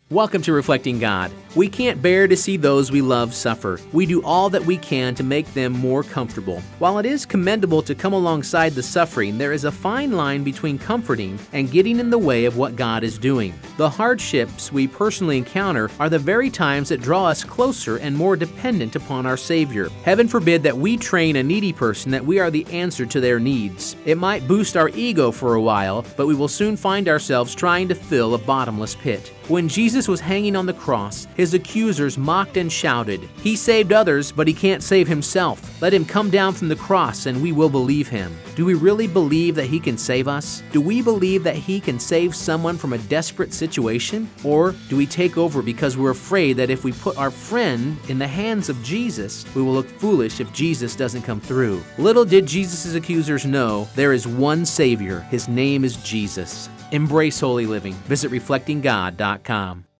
Welcome to Reflecting God. We can't bear to see those we love suffer. We do all that we can to make them more comfortable. While it is commendable to come alongside the suffering, there is a fine line between comforting and getting in the way of what God is doing. The hardships we personally encounter are the very times that draw us closer and more dependent upon our Savior. Heaven forbid that we train a needy person that we are the answer to their needs. It might boost our ego for a while, but we will soon find ourselves trying to fill a bottomless pit. When Jesus was hanging on the cross, his accusers mocked and shouted, "He saved others, but he can't save himself. Let him come down from the cross and we will believe him." Do we really believe that he can save us? Do we believe that he can save someone from a desperate situation? Or do we take over because we're afraid that if we put our friend in the hands of Jesus, we will look foolish if Jesus doesn't come through? Little did Jesus' accusers know, there is one Savior. His name is Jesus. Embrace holy living. Visit reflectinggod.com.